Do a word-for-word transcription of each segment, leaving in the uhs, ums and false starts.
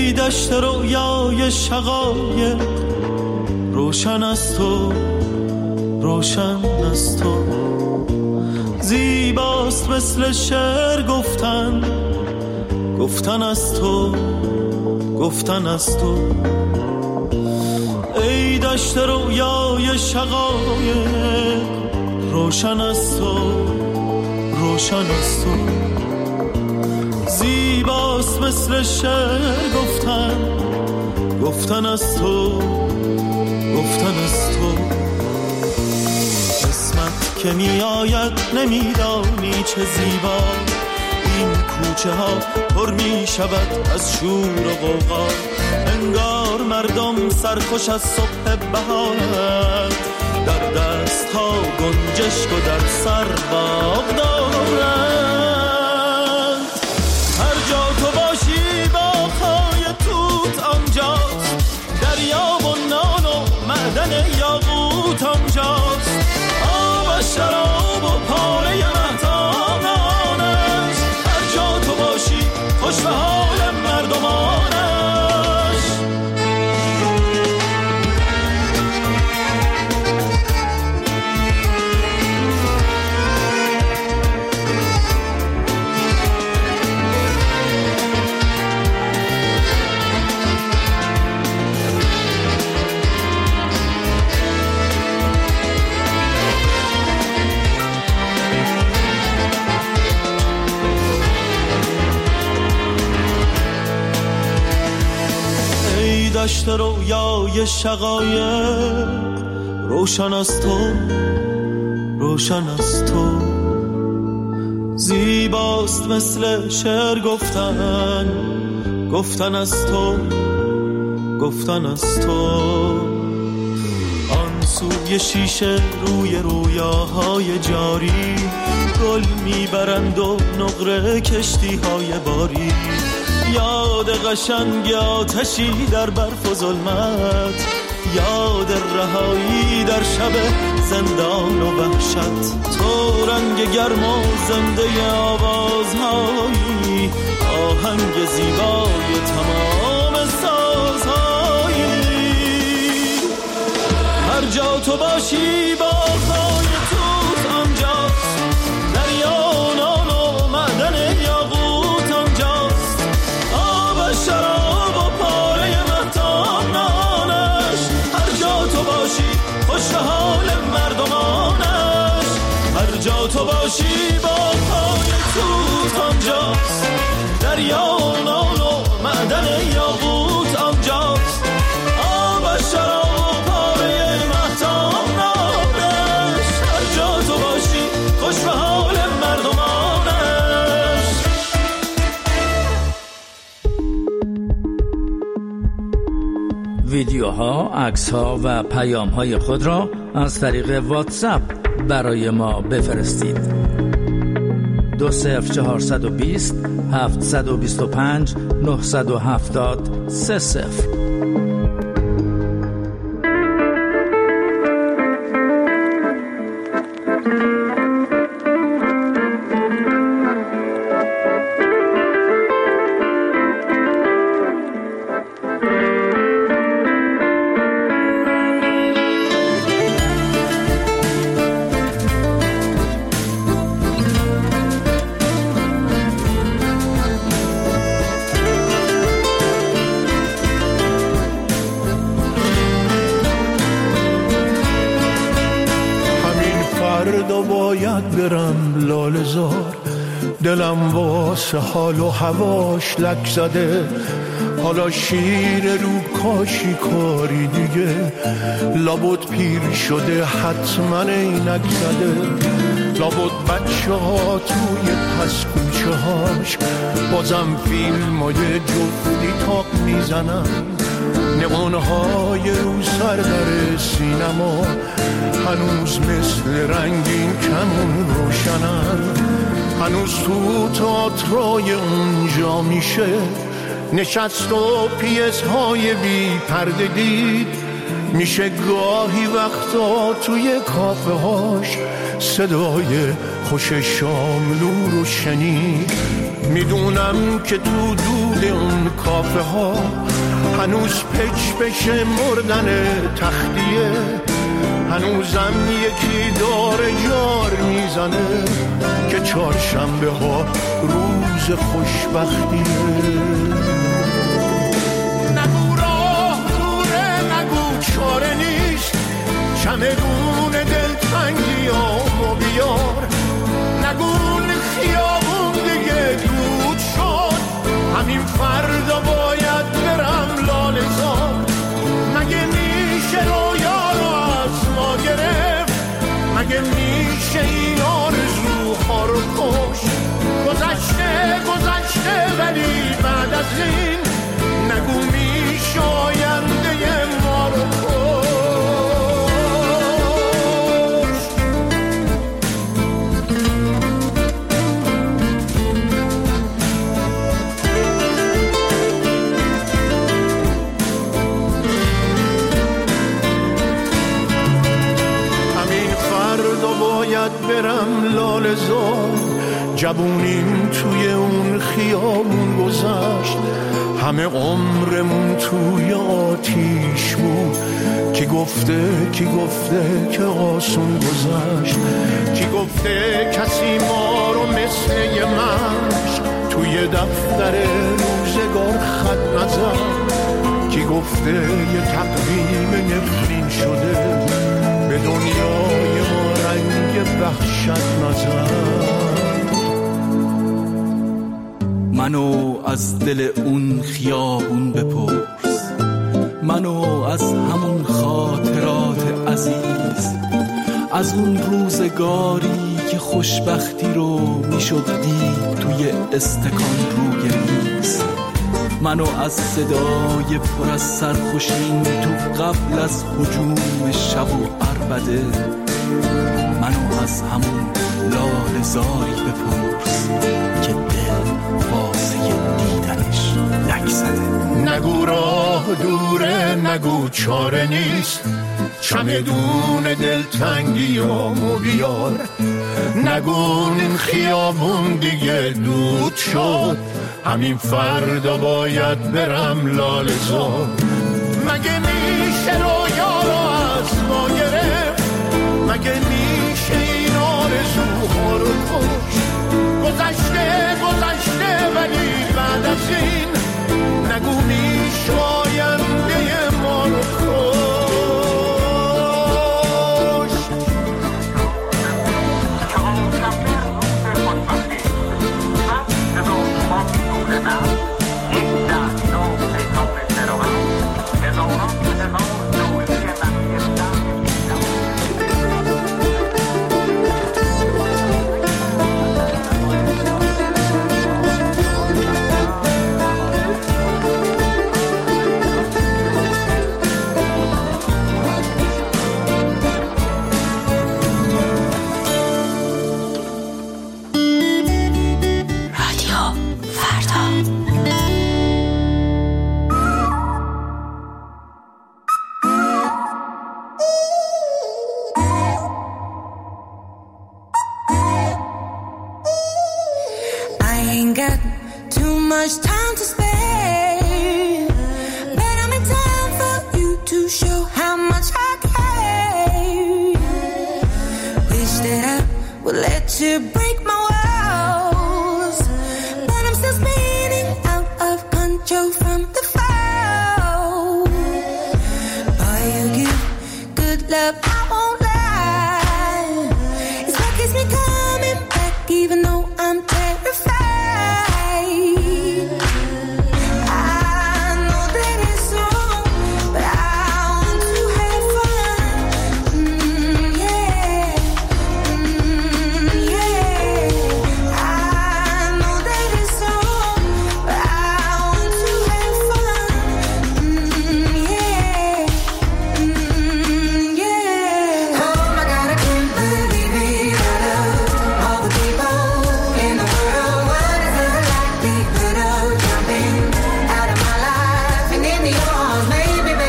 ای دشت رویای شقایق روشن از تو، روشن از تو. زیباست مثل شعر گفتن، گفتن از تو، گفتن از تو. ای دشت رویای شقایق روشن از تو، روشن از تو. زیباست مثل شعر گفتن، گفتن از تو، گفتن از تو. قسمت که می آید نمیدانی چه زیبا، این کوچه ها پر می شود از شور و غوغا. انگار مردم سرخوش از صبح بهارند، در دست ها گنجشک و در سر باغ دارند. هر جا تو باشی باغ‌های توت آنجاست، دریا و نان و معدن یاقوت آنجاست. آب و شراب و پاره مهتانانش، هر جا تو باشی خوش به حال مردمانش. دشت رویای شقایق روشن از تو، روشن از تو. زیباست مثل شعر گفتن، گفتن از تو، گفتن از تو. آن سوی شیشه روی رویاهای جاری، گل میبرند و نقره کشتی های باری. یاد قشنگ آتشی در برف و ظلمت، یاد رهایی در شب زندان و وحشت. تو رنگ گرم و زنده آوازهایی، آهنگ زیبای تمام سازهایی. هر جا تو باشی باغ‌های توت آنجاست، دریا و نان و معدن یاقوت آنجاست. شراب و پاره مهتانانش، هر جا تو باشی خوش به حال مردمانش. هر جا تو باشی باغ‌های توت آنجاست، دریا و نان و معدن یاقوت آنجاست. آب و شراب و پاره مهتانانش، هر جا تو باشی خوش به حال مردمانش. ویدیوها، عکس‌ها و پیام‌های خود را از طریق واتساپ برای ما بفرستید. دو صفر چهارصد و بیست هفتصد و بیست و پنج نهصد و هفتاد سه صفر. برم لاله زار، دلم واسه حال و هواش لک زده. حالا شیر رو کاشی کاری دیگه، لابد پیر شده حتما اینک زده. لابد بچه ها توی پس کوچه هاش بازم فیلم های جفتی تاق میزنن. نقانهای رو سر در سینما هنوز مثل رنگین کمون روشنن. هنوز تو تئاترای اونجا میشه نشست و پیس‌های بی پرده دید. میشه گاهی وقتا توی کافه هاش صدای خوش شاملو رو شنید. میدونم که تو دود اون کافه ها هنوز پچ بشه مردن تختیه، هنوزم یکی داره جار میزنه که چهارشنبه ها روز خوشبختیه. نگو راه دوره، نگو چاره نیست، چمدون دلتنگی آمو بیار. نگو خیابون دیگه دود شد، همین فردا باید برم لاله‌زار. مگه میشه رویا رو از ما گرفت، مگه میشه این آرزوها رو کشت. گذشته گذشته ولی بعد از این نگو میشه آینده ما رو کشت. باید برم لاله‌زار. جوونیم توی اون خیابون گذشت، همه عمرمون توی آتیش بود. کی گفته کی گفته که آسون گذشت، کی گفته کسی ما رو مثل یه مشق توی دفتر روزگار خط نزد. کی گفته یه تقویم نفرین شده به دنیای ما رنگ وحشت نزد. منو از دل اون خیابون بپرس، منو از همون خاطرات عزیز، از اون روزگاری که خوشبختی رو میشد دید توی استکان روی میز. منو از صدای پر از سرخوشین تو قبل از هجوم شب و عربده، منو از همون لاله‌زاری بپرس که دل واسه دیدنش لک زده. نگو راه دوره، نگو چاره نیست، چمدون دلتنگی آمو بیار. نگو این خیابون دیگه دود شد، همین فردا باید برم لاله‌زار. مگه میشه رویا رو از ما گرفت، مگه میشه این آرزوها رو کشت. گذشته گذشته ولی بعد از این نگو میشه آینده ما رو کشت.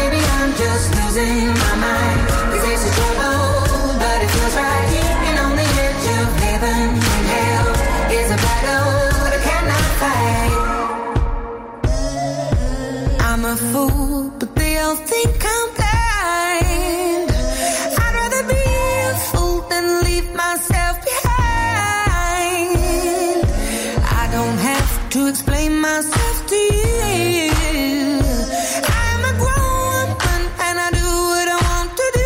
losing my mind. Cause it's a trouble, but it feels right. And only I'm a fool, but they all think I'm blind. I'd rather be a fool than leave myself behind. I don't have to explain myself to you. I'm a grown woman and I do what I want to do.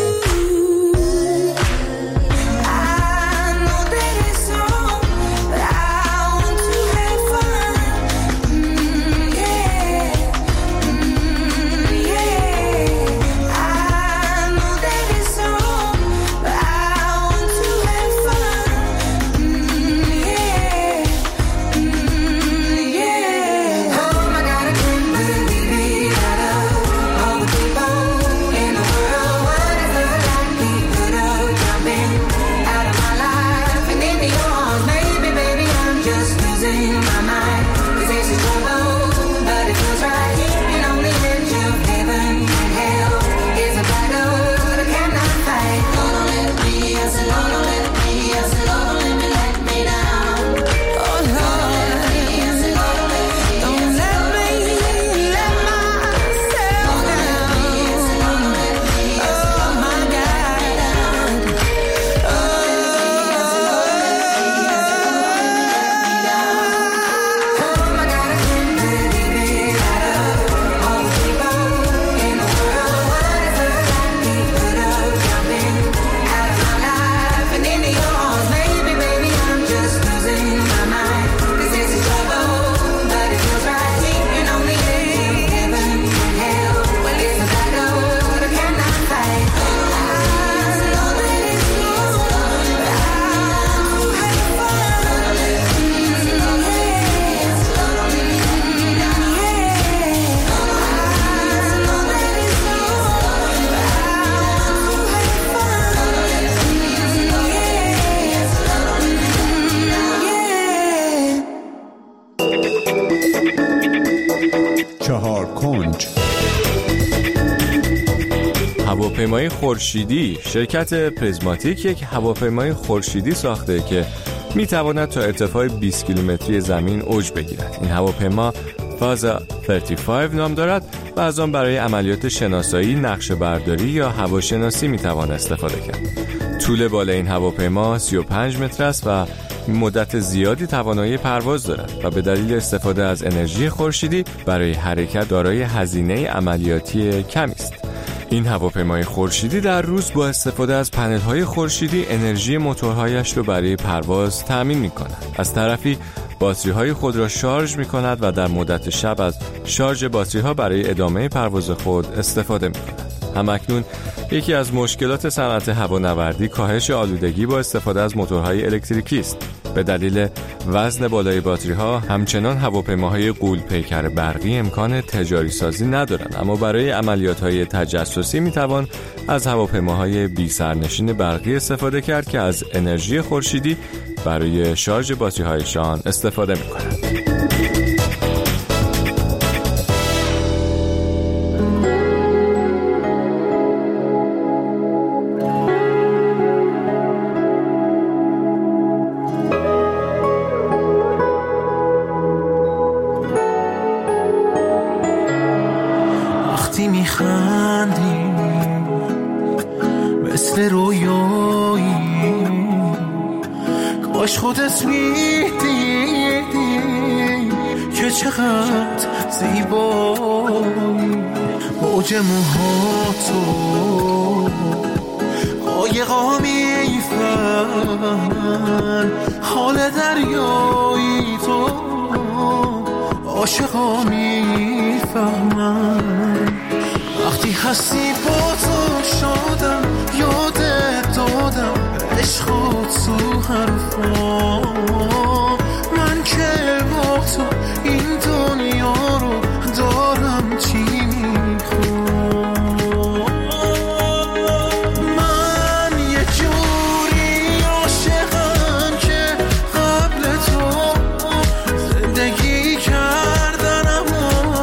I know that it's wrong, but I want to have fun. Mm, yeah, mm, yeah. I know that it's wrong, but I want to have fun. Mm, yeah, mm, yeah. Oh my God, I can't believe it. Out of all the people in the world, what is the likelihood of jumping out of my life and into yours? Maybe, baby, I'm just losing my mind. 'Cause this is trouble, but it feels right. And on the edge of heaven and hell is a battle that I cannot fight. Lord, don't let me, I said, Lord, don't let me, I said, Lord, don't let me let me down. Oh Lord, I said, Lord, don't let me, don't let me let myself down. Oh my God, oh. Oh my God, I can't believe it. Out of all the people in the world, what is the likelihood of jumping out of my life and into yours? Maybe, baby, I'm just losing my mind. 'Cause this is trouble, but it feels right. And on the edge of heaven and hell, well, it's a battle that I cannot fight. I know that it's wrong, but I want to have fun. چهار کنج. هواپیمای خورشیدی. شرکت پریزماتیک یک هواپیمای خورشیدی ساخته که میتواند تا ارتفاع بیست کیلومتری زمین اوج بگیرد. این هواپیما فازا سی و پنج نام دارد و از آن برای عملیات شناسایی، نقشه برداری یا هواشناسی میتوان استفاده کرد. طول بالای این هواپیما سی و پنج متر است و مدت زیادی توانایی پرواز دارد و به دلیل استفاده از انرژی خورشیدی برای حرکت دارای هزینه عملیاتی کمی است. این هواپیمای خورشیدی در روز با استفاده از پنل‌های خورشیدی انرژی موتورهایش را برای پرواز تأمین می‌کند. از طرفی باتری‌های خود را شارژ می‌کند و در مدت شب از شارژ باتری‌ها برای ادامه پرواز خود استفاده می‌کند. همکنون یکی از مشکلات صنعت هوانوردی کاهش آلودگی با استفاده از موتورهای الکتریکی است. به دلیل وزن بالای باتری‌ها همچنان هواپیماهای غول‌پیکر برقی امکان تجاری سازی ندارند، اما برای عملیات‌های تجسسی می‌توان از هواپیماهای بی سرنشین برقی استفاده کرد که از انرژی خورشیدی برای شارژ باتری‌هایشان استفاده می‌کنند. وقتی میخندی مثل رویایی، کاش خودت میدیدی که چقدر زیبایی. موج موهاتو قایقا میفهمن، حال دریایی تو عاشقا میفهمن. وقتی هستی با تو شادم، یادت دادم عشق تو حرفا. من که با تو این دنیا رو دارم چی میخوام. من یه جوری عاشقم که قبل تو زندگی کردن اما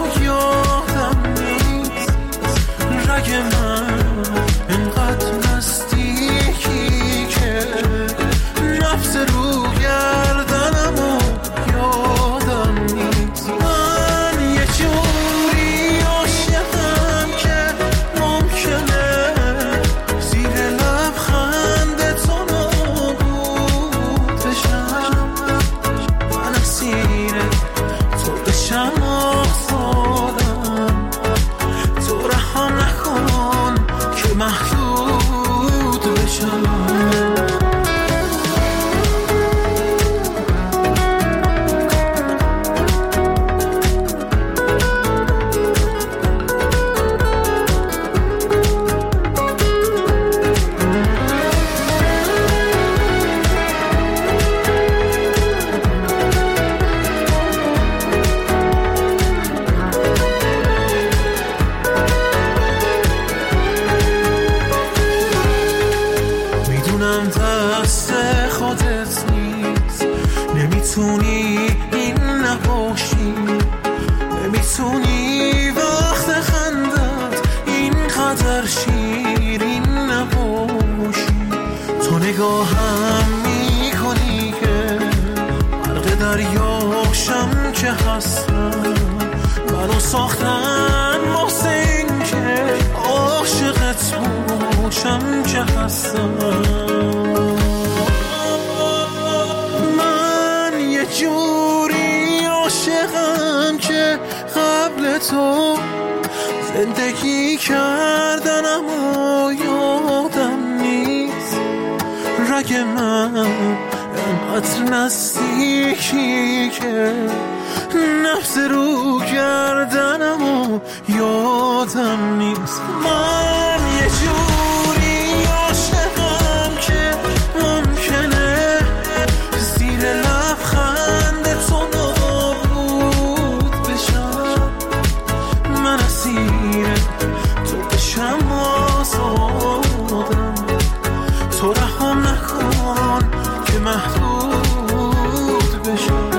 بتونی وقت خندت اینقدر شیرین نباشی. تو نگاهم میکنی که غرق دریاشم که هستم، منو ساختن واسه این که عاشقت باشم که هستم. من یه جوری عاشقم که قبل تو زندگی کردن اما یادم نیست. رگ من انقدر نزدیکی که نفس رو کردنم و یادم نیست. من یه جوری عاشقم که ممکنه زیر لبخند تو نابود بشم. من اسیر تو بشم آزادم، تو رحم نکن که محدود بشم.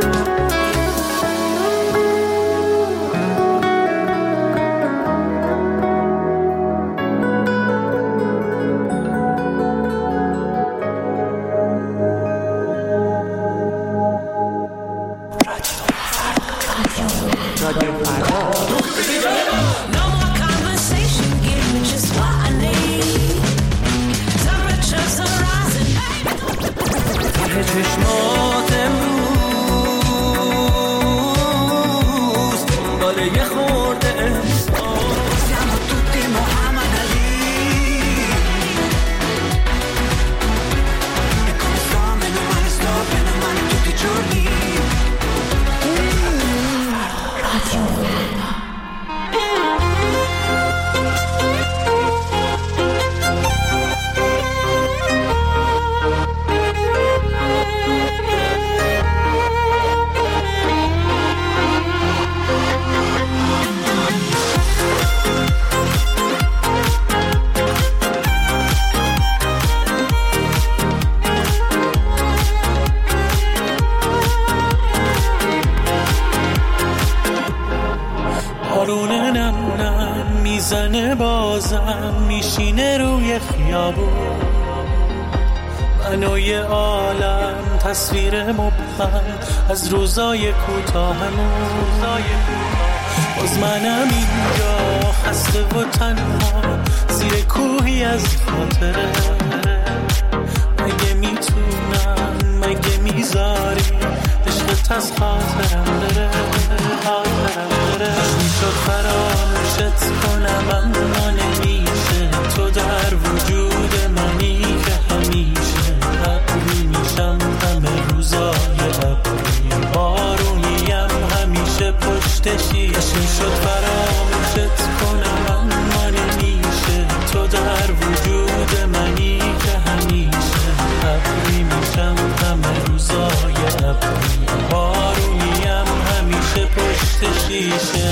چشمات امروز دنباله یه خورده احسان. Siamo tutti Muhammad Ali e come sto, meno male sto, meno male tutti i giorni. Radio زنه بازم میشینه روی خیابون، منو یه عالم تصویر مبهم از روزای کوتاهمون. باز منم اینجا خسته و تنها زیر کوهی از خاطره. مگه میتونم مگه میذاری عشقت از خاطرم بره، خاطرم بره. میشد فراموشت کنم اما نمیشه، تو در وجود منی که همیشه. ابری میشم همه روزای ابری، بارونیم همیشه پشت شیشه. میشد فراموشت کنم اما نمیشه، تو در وجود منی که همیشه. ابری میشم همه روزای ابری، بارونیم همیشه پشت شیشه.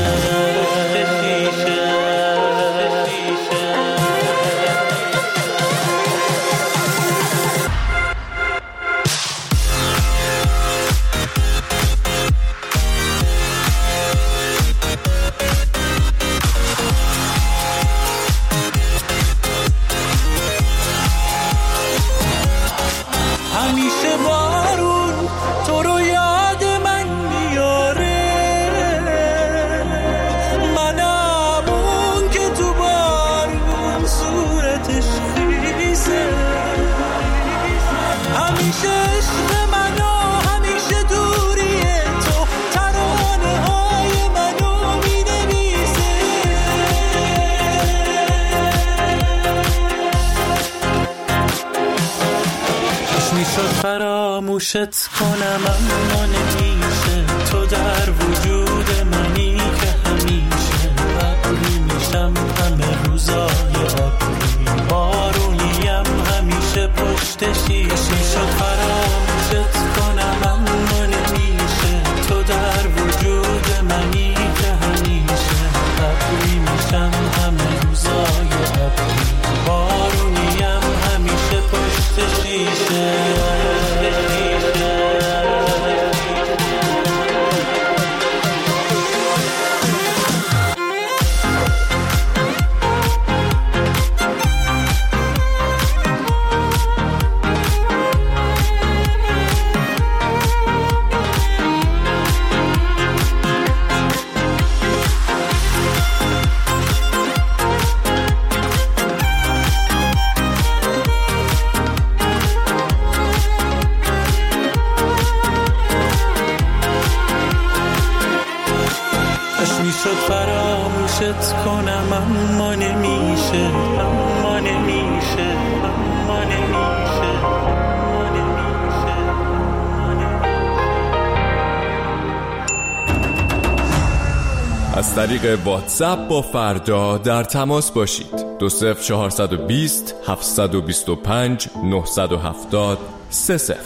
همیشه بارون تو رو یاد من میاره، منم اون که تو بارون صورتش خیزه. همیشه عشق منو همیشه دوری تو ترانه های منو مینویسه. میشد فراموشت کنم اما نمیشه، تو در وجود منی که همیشه. ابری میشم همه روزای ابری، بارونیم همیشه پشت شیشه. میشد فراموشت کنم اما نمیشه، تو در وجود منی که همیشه. ابری میشم همه روزای ابری، بارونیم همیشه پشت شیشه. فراموشت کنم اما نمیشه، اما نمیشه، اما نمیشه، اما نمیشه. از طریق واتساپ با فردا در تماس باشید. دو صفر چهارصد و بیست هفتصد و بیست و پنج نهصد و هفتاد سه صفر.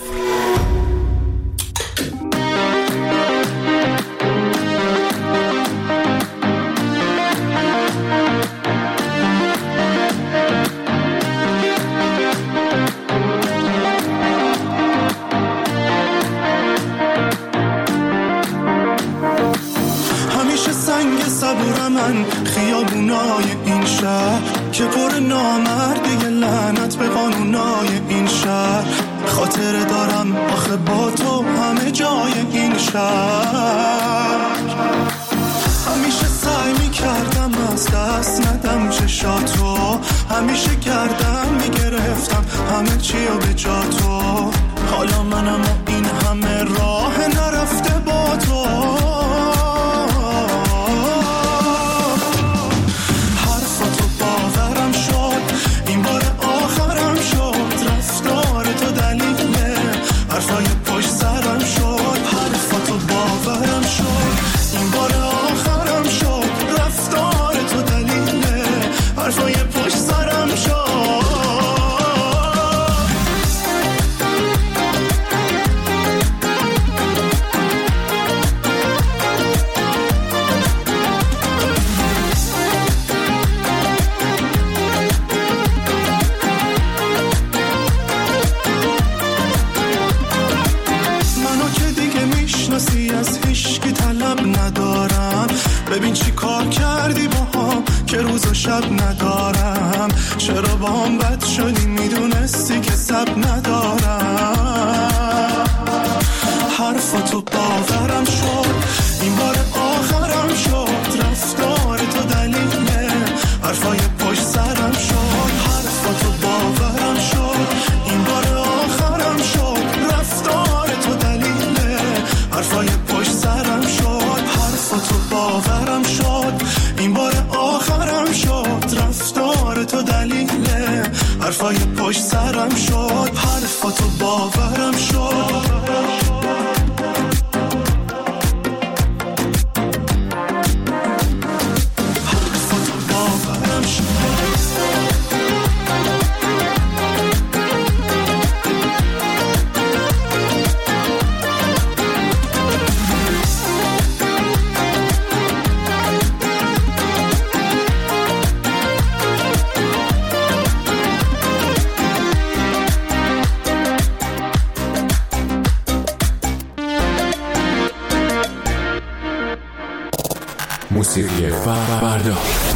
من خیابونای این شهر که پر نامرده لعنت به قانونای این شهر، خاطره دارم آخه با تو همه جای این شهر. همیشه سعی میکردم از دست ندم چشاتو، همیشه گردم میگرفتم همه چیو به جا تو. حالا منم این همه راه نرفته با تو. ببین چی کار کردی با هم که روز و شب ندارم. چرا با هم بد شدی میدونستی که سب ندارم. حرفاتو باورم شد این بار آخرم شد. رفتار تو دلیله حرفای پشت سرم شد. حرفاتو باورم شد این بار آخرم شد. رفتار تو دلیله حرفای پشت سرم شد. حرفاتو باورم شد این بار آخرم شد. رفتار تو دلیله حرفای پشت سرم شد. حرفاتو باورم شد. موسیقی فردا.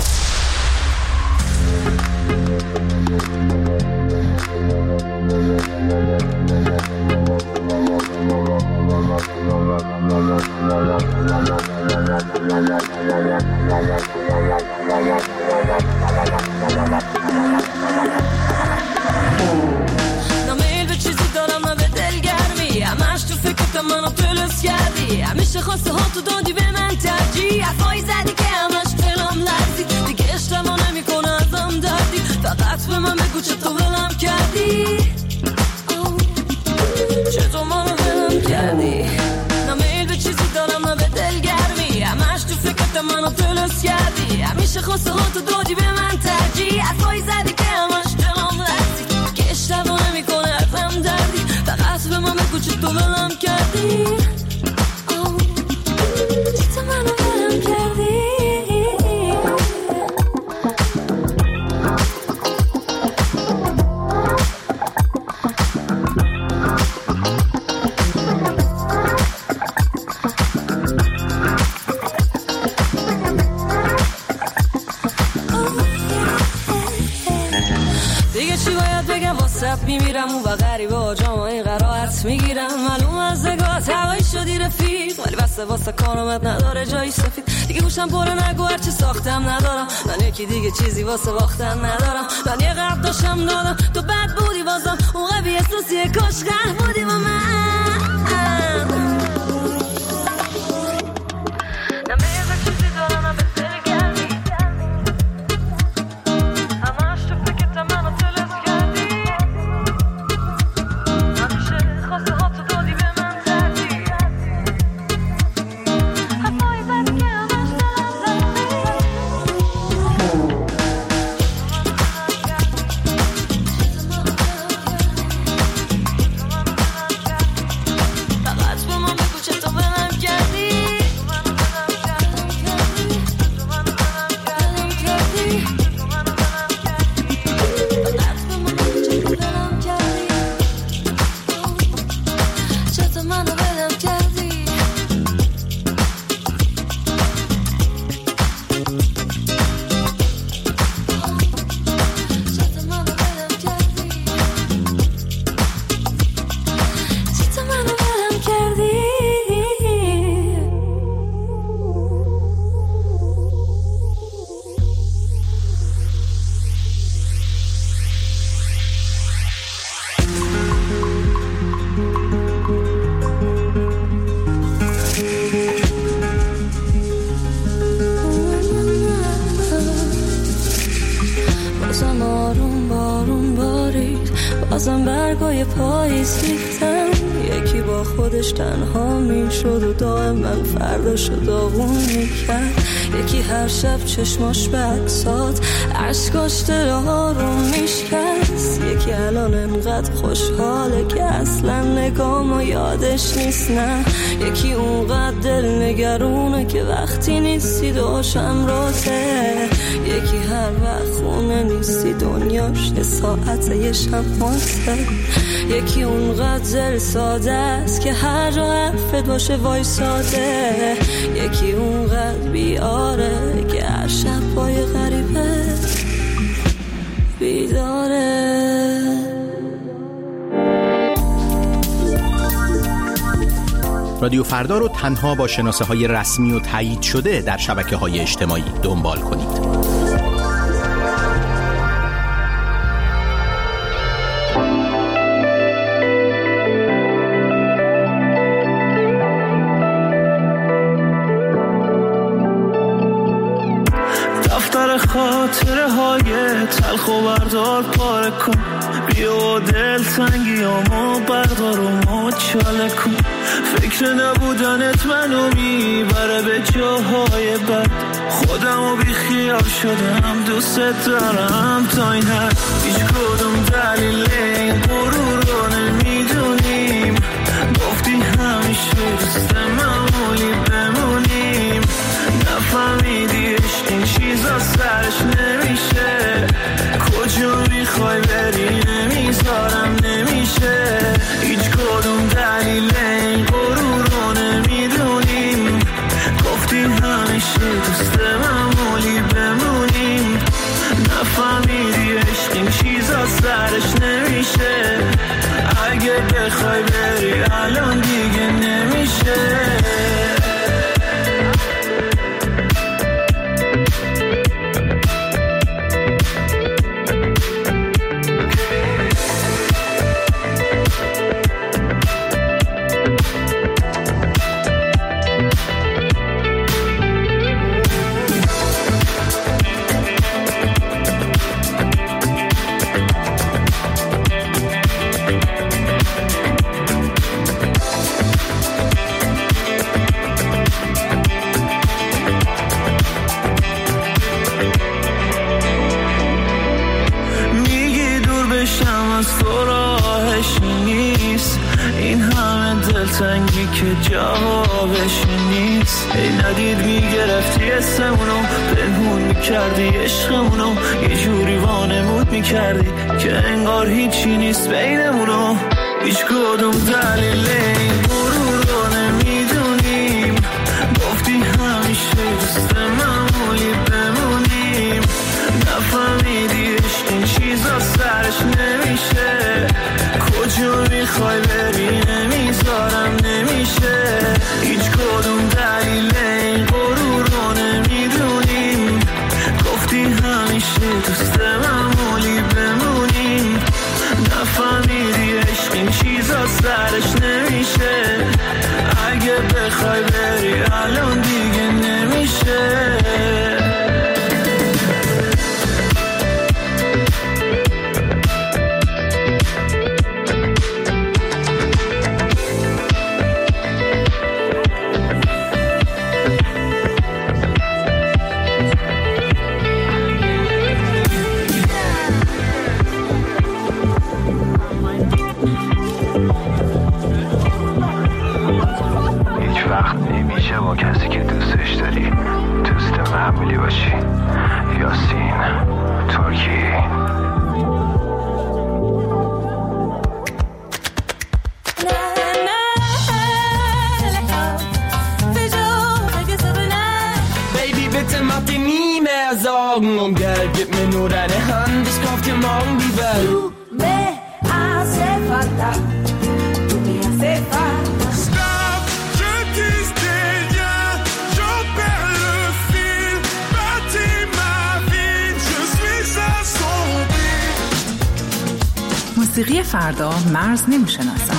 نمیل به چیزی دارم نه به دلگرمی، همش تو فکرت منو پلس کردی. همیشه خواسته ها تو دادی به من ترجیح. حرفایی زدی که همش دلم لرزید. دیگه اشتباه نمی کنه ازم دردی. فقط به من بگو چطور ولم کردی. چطور منو ولم کردی. نمیل به چیزی دارم نه به دلگرمی، همش تو فکرت منو پلس کردی. همیشه خواسته ها تو دادی به من ترجیح. حرفایی زدی که همش دلم لرزید. دیگه اشتباه نمی کنه ازم دردی. فقط به من بگو چطور ولم کردی. میمیرم اون و غریبه ها جامعه قرارت میگیرم. معلوم از نگاه هوایی شدی رفیق، ولی بسته واسه کارمت نداره جایی سفید. دیگه گوشم پره نگو هرچی ساختم ندارم. من یکی دیگه چیزی واسه باختن ندارم. من یه قرد داشتم دادم تو بد بودی بازم. اون قوی احساسیه کاش قهر بودی با من. نمیزه چیزی دارم به بازم برگای پاییز ریختن. یکی با خودش تنها میشد و دائم من فرداشو داغون میکرد. یکی هر شب چشماش به عکسات عشقاش دلها رو میشکست. یکی الان انقدر خوشحاله که اصلا نگامو یادش نیست. نه یکی اونقدر دل نگرونه که وقتی نیستی دوشم روته. یکی هر وقت خونه نیستی دنیاش یه ساعت یه شماسه. یکی اونقدر دل ساده است که هر جا حرفت باشه وایساده. یکی اونقدر بیاره که هر شب پای غریبه بیداره. رادیو فردا رو تنها با شناسه های رسمی و تایید شده در شبکه های اجتماعی دنبال کنید. خاطره های تلخ و بردار پاره کن. بیا دل تنگیامو بردار و مچاله کن. فکر نبودنت منو میبره به جاهای بد. خودمو بی خیال شدم دوست دارم تا این حد. هیچ کدوم دلیل این غرور رو نمیدونیم. گفتی همیشه دوست معمولی بمونیم. نفهمیدی عشق این چیزا سرش نمیشه. کجا میخوای بری نمیذارم نمیشه. هیچ کدوم دلیل این غرور رو نمیدونیم. گفتی همیشه دوست معمولی بمونیم. نفهمیدی عشق این چیزا سرش نمیشه. اگه بخوای بری الان دیگه نمیشه. تنگی که جوابش نیست. ای ندید میگرفتی اسمونو پنهون میکردی عشقمونو. یه جوری وانمود میکردی که انگار هیچی نیست بینمونو. هیچ کدوم دلیل این غرور رو نمیدونیم. گفتی همیشه دوست معمولی بمونیم. نفهمیدی عشق این چیزا سرش نمیشه. کجا میخوای بری نمیذارم نمیشه. هیچ کدوم دلیل این غرور رو نمیدونیم. گفتی همیشه دوست معمولی بمونیم. نفهمیدی عشق این چیزا سرش نمیشه. اگه بخوای بری الان دیگه نمیشه. با کسی که دوستش داری دوست معمولی باشی. یاسین ترکی. Baby, bitte mach dir nie mehr Sorgen um Geld. Gib mir nur deine Hand, ich kauf dir morgen die Welt. Du me hace falta, du me hace falta. موسیقی فردا مرز نمیشناسد.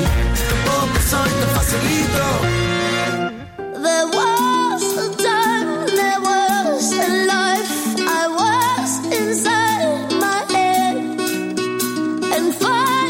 There was a time, there was a life I was inside my head and fire.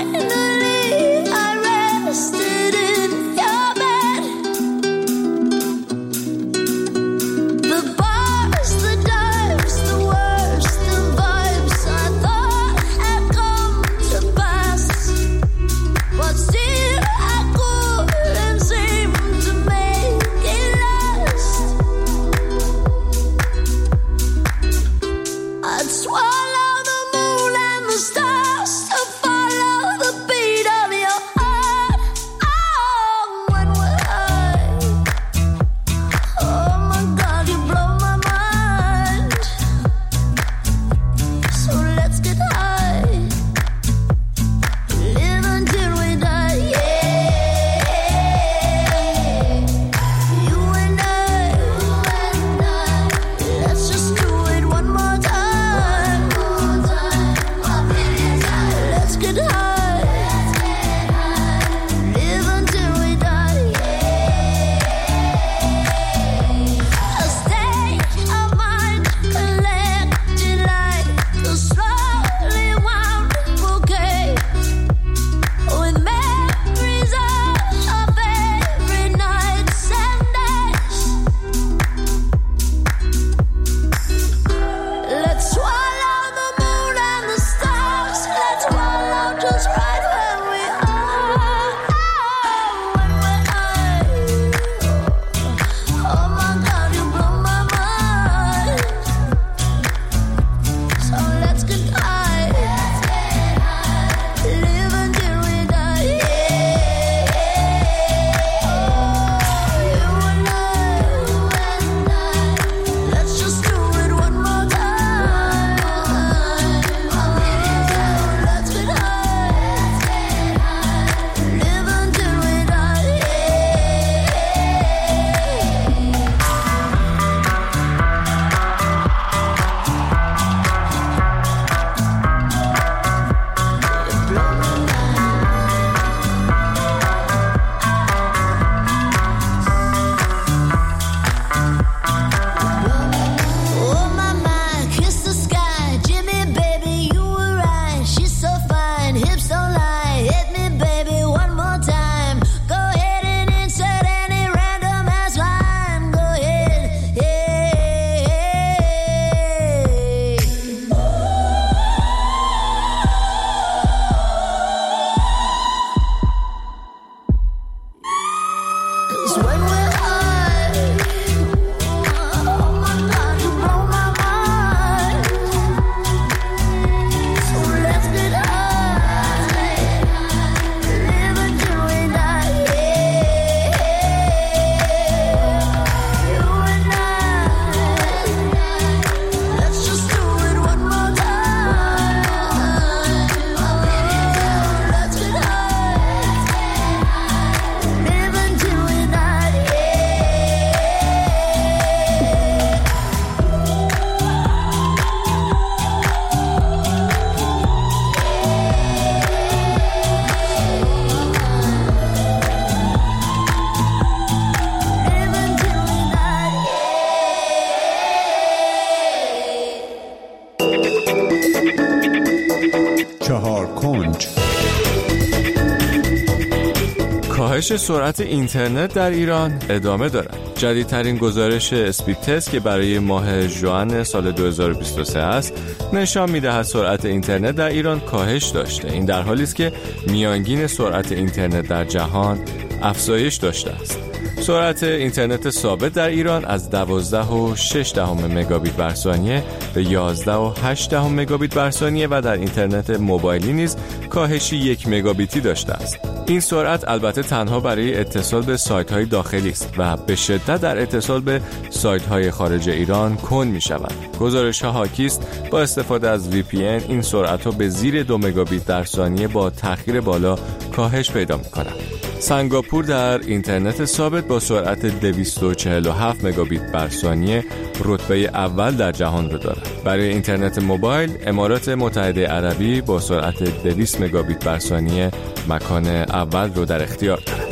چهار کنج. کاهش سرعت اینترنت در ایران ادامه دارد. جدیدترین گزارش اسپید تست که برای ماه ژوئن سال دو هزار و بیست و سه است نشان می‌دهد سرعت اینترنت در ایران کاهش داشته. این در حالی است که میانگین سرعت اینترنت در جهان افزایش داشته است. سرعت اینترنت ثابت در ایران از دوازده و شش دهم مگابیت بر ثانیه به یازده و هشت دهم مگابیت بر ثانیه و در اینترنت موبایلی نیز کاهشی یک مگابیتی داشته است. این سرعت البته تنها برای اتصال به سایت‌های داخلی است و به شدت در اتصال به سایت‌های خارج ایران کند می‌شود. گزارش‌ها حاکی است با استفاده از وی پی ان این سرعت‌ها به زیر دو مگابیت در ثانیه با تأخیر بالا کاهش پیدا می‌کنند. سنگاپور در اینترنت ثابت با سرعت دویست و چهل و هفت مگابیت بر ثانیه رتبه اول در جهان را دارد. برای اینترنت موبایل امارات متحده عربی با سرعت دویست مگابیت بر ثانیه مکان اول رو در اختیار دارد.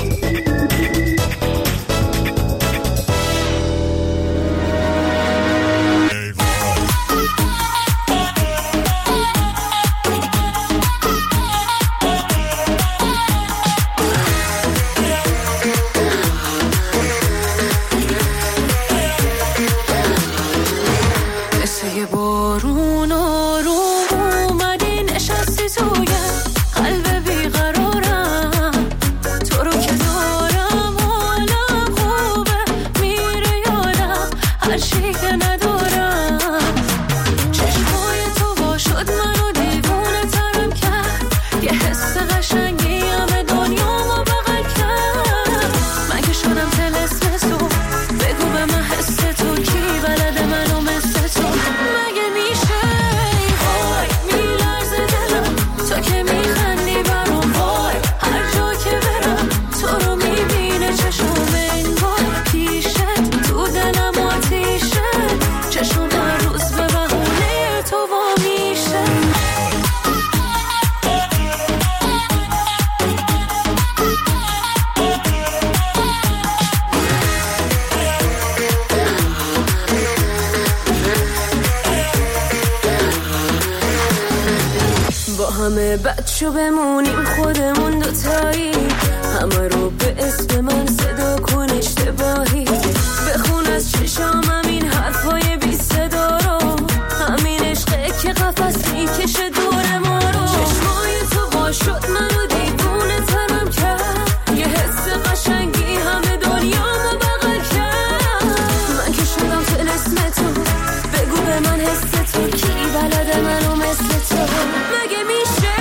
همه بچو بمونیم خودمون دوتایی، همه رو به اسم من صدا کن اشتباهی، بخون از چشامم این حرفای بی صدا رو، همین عشقه که قفص میکشه دور ما رو، چشمای تو با شد منو دیوونه ترم کرد، یه حس قشنگی همه دنیامو بغل کرد، من که شدم طلسم تو، بگو به من حس تو، کی بلده منو مثل تو، مگه میشه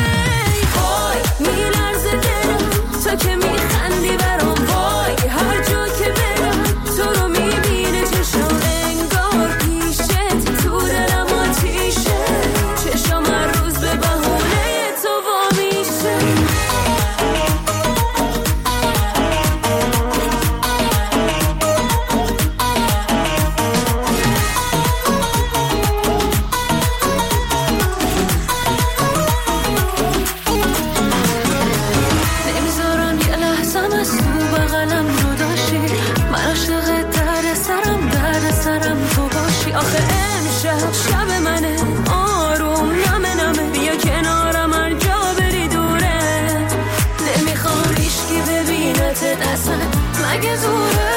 وای میلرزه دلم تو که میخندی برام، وای هر جا که برم تو رو میبینه چشم انگار پیشت، تو دلم آتیشه، چشم هر روز به بهونه تو وا میشه. آخه امشب شب منه آروم نمه نمه، بیا کنارم هر جا بری دوره، نمیخوام هیچکی ببینت اصلا مگه زوره،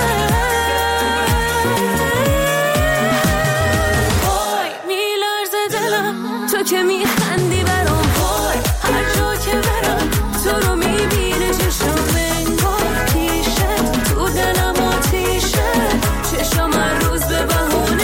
وای میلرزه دلم تو که میخندی برام، وای هر جا که برم تو رو میبینه چشم انگار پیشت، تو دلم آتیشه، چشم هر روز به بهونه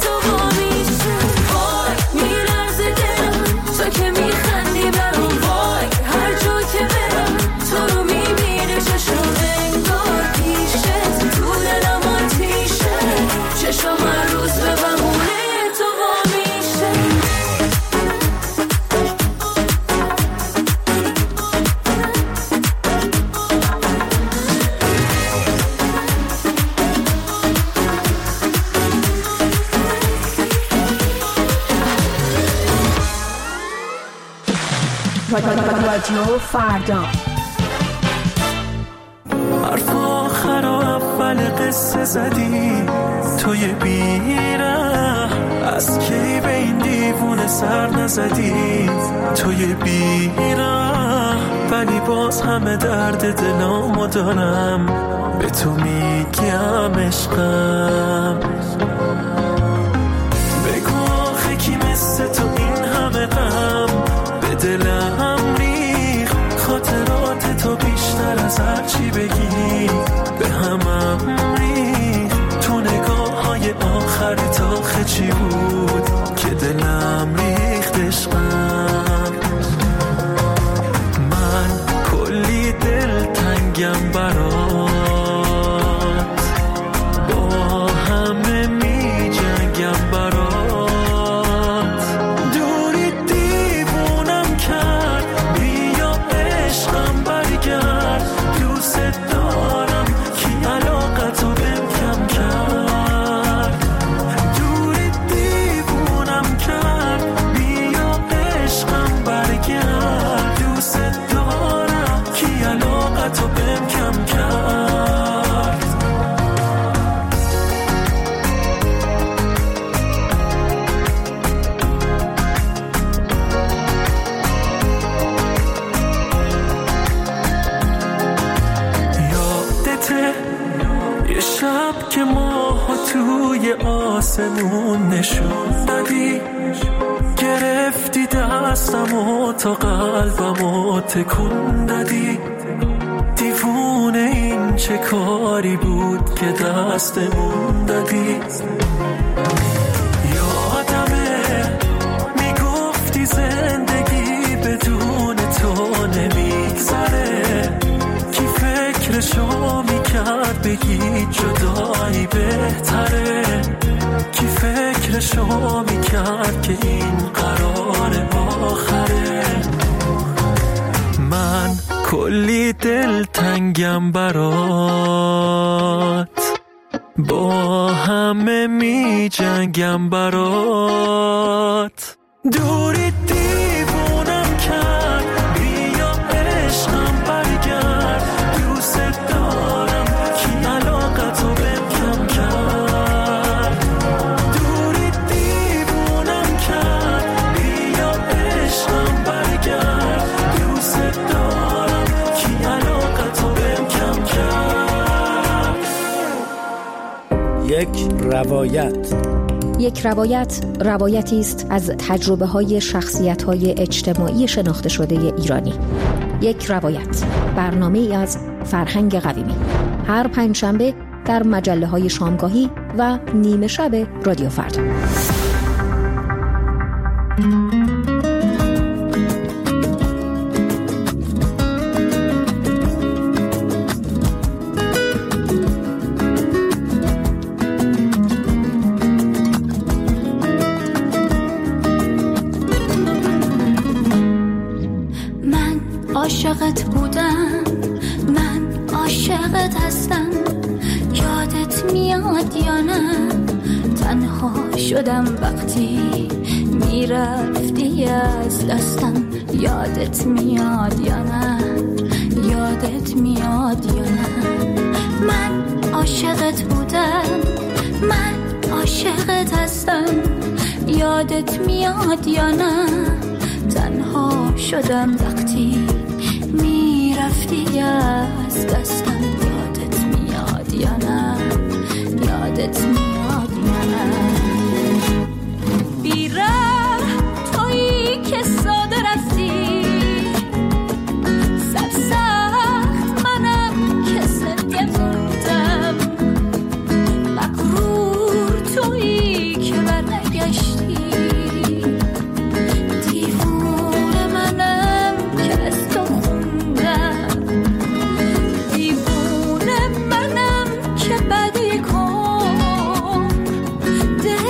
رادیو فردا. حرف آخر و اول قصه زدی توی بیره، از کی به این دیوونه خونه سر نزدی توی بیرم، ولی باز همه درد دلامو دارم به تو میگم عشقم. بگو آخه کی مثل تو این همه غم به دلم ریخ، خاطرات تو بیشتر از هر چی بگی به همم ریخ. تو نگاه های آخرت آخه چی بود که دلم ریخت عشقم. من کلی دل تنگم برات، با همه می جنگم برات. دوری دیوونم کرد، بیا عشقم برگرد. دوست دارم کی علاقتو بهم کم کرد. دوری دیوونم کرد، بیا عشقم برگرد. دوست دارم کی علاقتو بهم کم کرد. یادته یه شب که ماها توی آسمون نشون دادی، گرفتی دستم و تا قلبم و تکون دادی. دیوونه این چه کاری بود که دستمون دادی. یادمه میگفتی زندگی بدون تو نمیگذره، کی فکرشو میکرد بگی جدایی بهتره. کی فکرشو میکرد که این قرار آخره. من کلی دل تنگم برات، با همه می جنگم برات. دوری دیوونم کرد، بیا عشقم برگرد. دوست دارم کی علاقتو بهم کم کرد. دوری دیوونم کرد، بیا عشقم برگرد. دوست دارم کی علاقتو بهم کم کرد. یک روایت. یک روایت روایتی است از تجربه های شخصیت های اجتماعی شناخته شده ایرانی. یک روایت، برنامه ای از فرهنگ قویمی، هر پنجشنبه در مجله های شامگاهی و نیمه شب رادیو فردا. عاشقت بودم، من عاشقت هستم. یادت میاد یا نه؟ تنها شدم وقتی میرفتی از دستم. یادت میاد یا نه؟ یادت میاد یا نه؟ من عاشقت بودم، من عاشقت هستم. یادت میاد یا نه؟ تنها شدم وقتی میرفتی از دستم. یادت میاد یا نه؟ یادت میاد یا نه؟ بیره تویی که ساده رفتی، سرسخت منم که سنگه موندم. مغرور تویی که برنگشتی، دیوونه منم که از تو خوندم. دیوونه منم که بدی کن، دل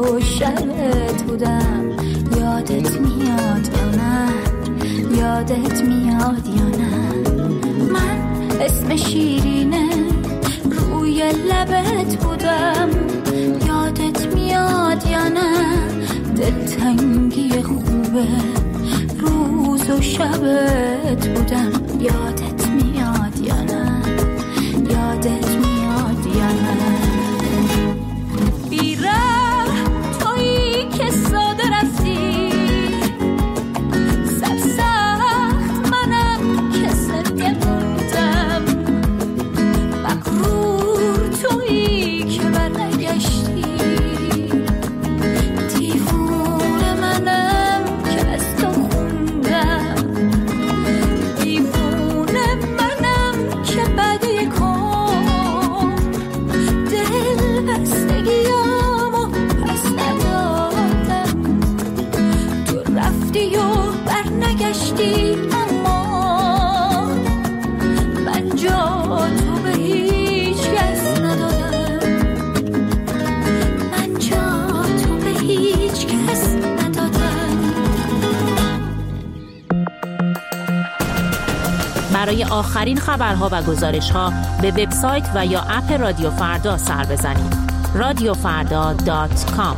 و شبت بودم. یادت میاد یا نه؟ یادت میاد یا نه؟ من اسم شیرینه روی لبت بودم. یادت میاد یا نه؟ دلتنگی خوبه روز و شبت بودم. یادت میاد یا نه؟ یادت میاد یا نه؟ بیره تویی که ساده رفتی، سرسخت منم که سرگه موندم. مغرور تویی که برنگشتی، دیوونه منم که از تو خوندم. دیوونه منم که بعد یکم دل بستگیامو پس ندادم. تو رفتی و برنگشتی، اما من جا تو به هیچ کس ندادم. من جا تو به هیچ کس ندادم. برای آخرین خبرها و گزارش‌ها به وبسایت و یا اپ رادیو فردا سر بزنید. رادیو فردا دات کام.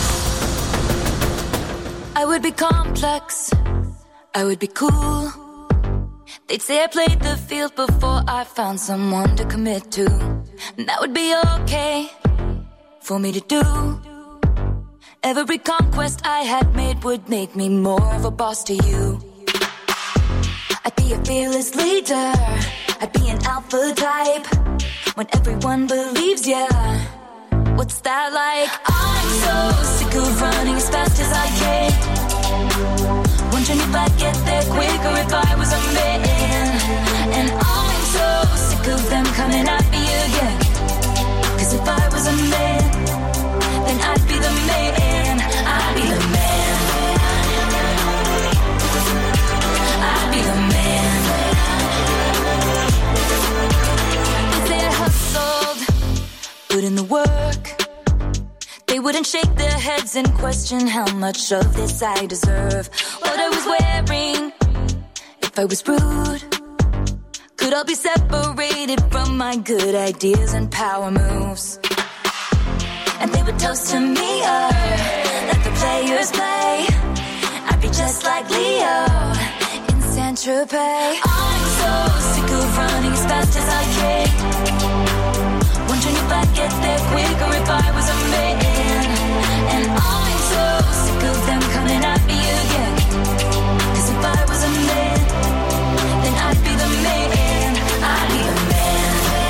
I would be complex, I would be cool. They'd say I played the field before I found someone to commit to. And that would be okay for me to do. Every conquest I had made would make me more of a boss to you. I'd be a fearless leader, I'd be an alpha type. When everyone believes ya, what's that like? I'm so sick of running as fast as I can, wondering if I'd get there quicker if I was a man. And I'm so sick of them coming at me again, 'cause if I was a man, then I'd be the man. I'd be the man. I'd be the man. If they had hustled, put in the work, they wouldn't shake their heads and question how much of this I deserve. What I was wearing, if I was rude, could all be separated from my good ideas and power moves. And they would toast to me, uh, let the players play. I'd be just like Leo in Saint-Tropez. I'm so sick of running as fast as I can, wondering if I'd get there quicker if I was a man. And I'm so sick of them coming at me again, 'cause if I was a man, then I'd be the man. I'd be the man.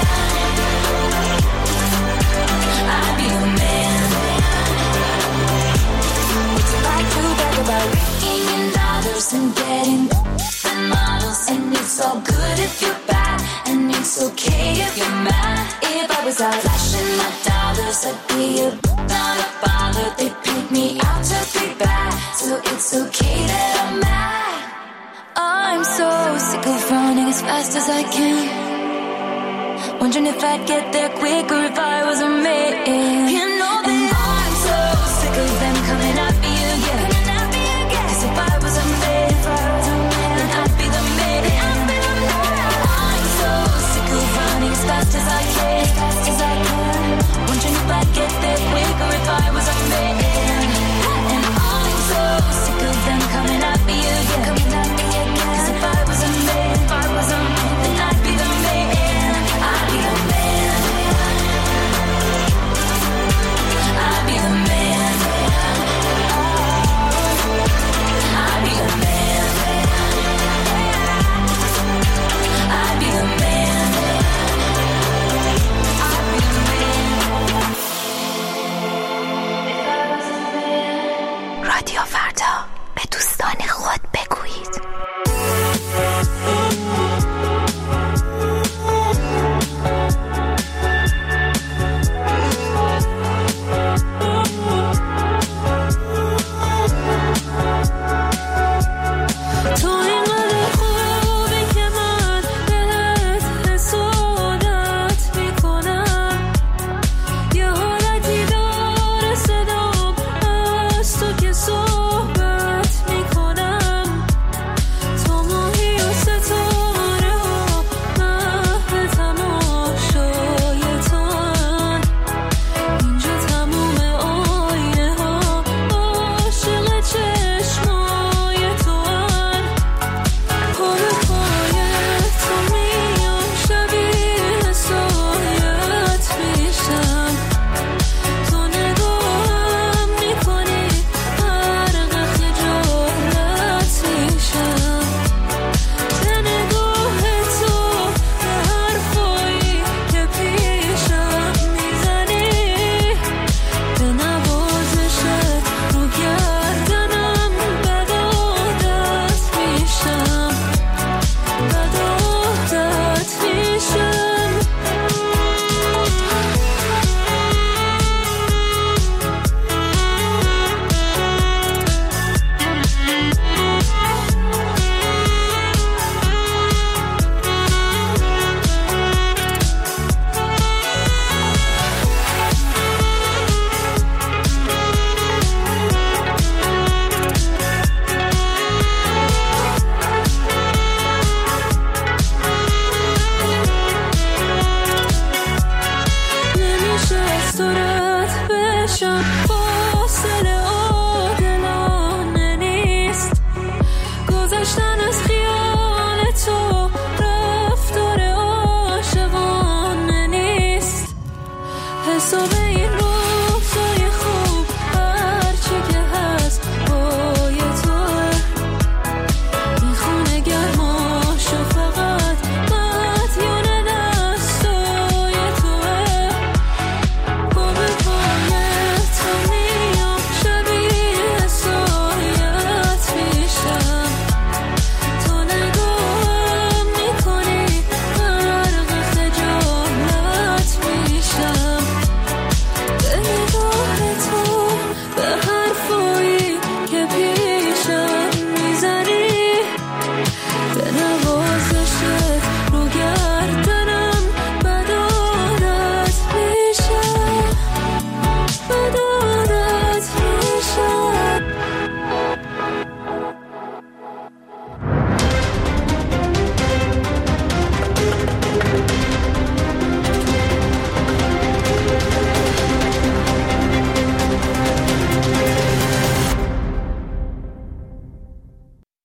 I'd be the man. What's it like to brag about raking in dollars and getting and models? And it's all good if you're bad, and it's okay if you're mad. If I was out flashing my dollars, I'd be a not a bother. They pick me out to be bad, so it's okay that I'm mad. I'm so sick of running as fast as I can, wondering if I'd get there quicker if I was a man.